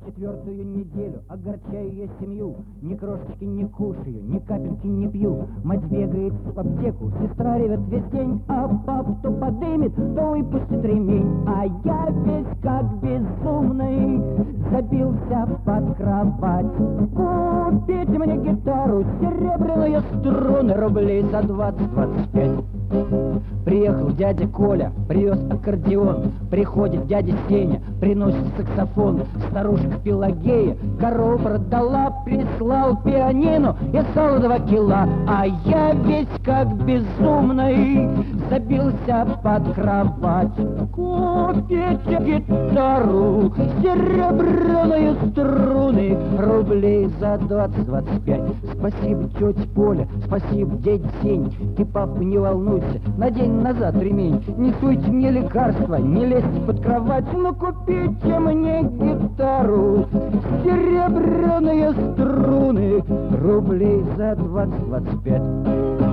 4-ю неделю огорчаю я семью, ни крошечки не кушаю, ни капельки не пью. Мать бегает в аптеку, сестра ревет весь день, а пап то подымет, то выпустит ремень. А я весь как безумный забился под кровать. Купите мне гитару, серебряные струны, рублей за 20-25. Приехал дядя Коля, привез аккордеон. Приходит дядя Сеня, приносит саксофон. Старушка Пелагея корову продала, прислал пианино и сало 2 кила. А я весь как безумный забился под кровать. Купите гитару, серебряные струны, рублей за 20-25. Спасибо, тетя Поля, спасибо, дядя Сень. Ты, папа, не волнуйся, надень назад ремень. Не суйте мне лекарства, не лезьте под кровать, но купите мне гитару, серебряные струны, рублей за 20-25.